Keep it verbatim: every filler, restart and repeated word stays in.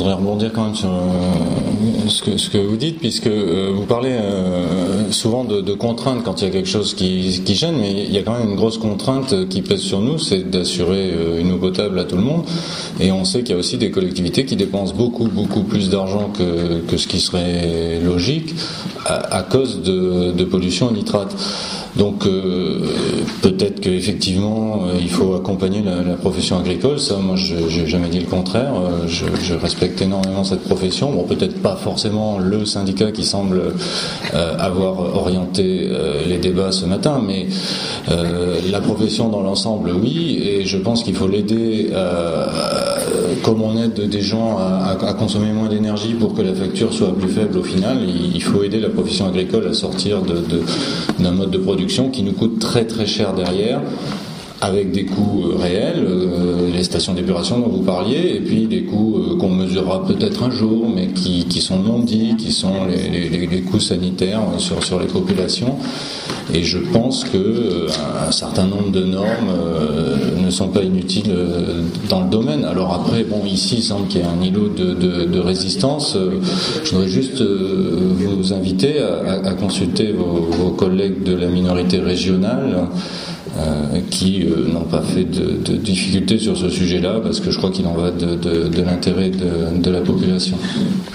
voudrais rebondir quand même sur euh, ce, que, ce que vous dites, puisque euh, vous parlez euh, souvent de, de contraintes quand il y a quelque chose qui, qui gêne, mais il y a quand même une grosse contrainte qui pèse sur nous, c'est d'assurer euh, une eau potable à tout le monde. Et on sait qu'il y a aussi des collectivités qui dépensent beaucoup, beaucoup plus d'argent que, que ce qui serait logique à, à cause de, de pollution au nitrate. Donc euh, peut-être qu'effectivement euh, il faut accompagner la, la profession agricole, ça moi je n'ai jamais dit le contraire, euh, je, je respecte énormément cette profession, bon peut-être pas forcément le syndicat qui semble euh, avoir orienté euh, les débats ce matin, mais euh, la profession dans l'ensemble oui, et je pense qu'il faut l'aider euh, comme on aide des gens à, à, à consommer moins d'énergie pour que la facture soit plus faible au final, il, il faut aider la profession agricole à sortir de, de, d'un mode de production qui nous coûte très très cher derrière, avec des coûts réels, euh, les stations d'épuration dont vous parliez, et puis des coûts euh, qu'on mesurera peut-être un jour, mais qui, qui sont non dits, qui sont les, les, les coûts sanitaires sur, sur les populations. Et je pense que euh, un certain nombre de normes euh, ne sont pas inutiles euh, dans le domaine. Alors après, bon, ici, il semble qu'il y ait un îlot de, de, de résistance. Euh, je voudrais juste euh, vous inviter à, à consulter vos, vos collègues de la minorité régionale, Euh, qui euh, n'ont pas fait de, de difficultés sur ce sujet-là, parce que je crois qu'il en va de, de, de l'intérêt de, de la population.